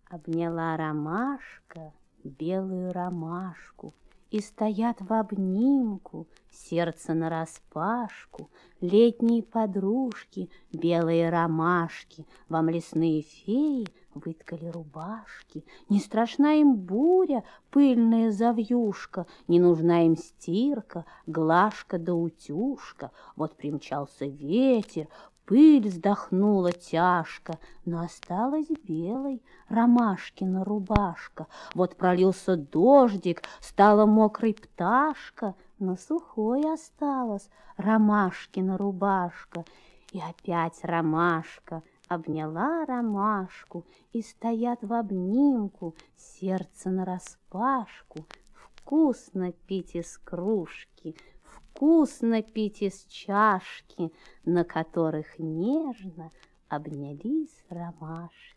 Обняла ромашка белую ромашку, и стоят в обнимку, сердце нараспашку, летние подружки, белые ромашки. Вам лесные феи выткали рубашки. Не страшна им буря, пыльная завьюшка, не нужна им стирка, глажка да утюжка. Вот примчался ветер, пыль вздохнула тяжко, но осталась белой ромашкина рубашка. Вот пролился дождик, стала мокрой пташка, но сухой осталась ромашкина рубашка. И опять ромашка обняла ромашку, и стоят в обнимку, сердце нараспашку. Вкусно пить из кружки, вкусно пить из чашки, на которых нежно обнялись ромашки.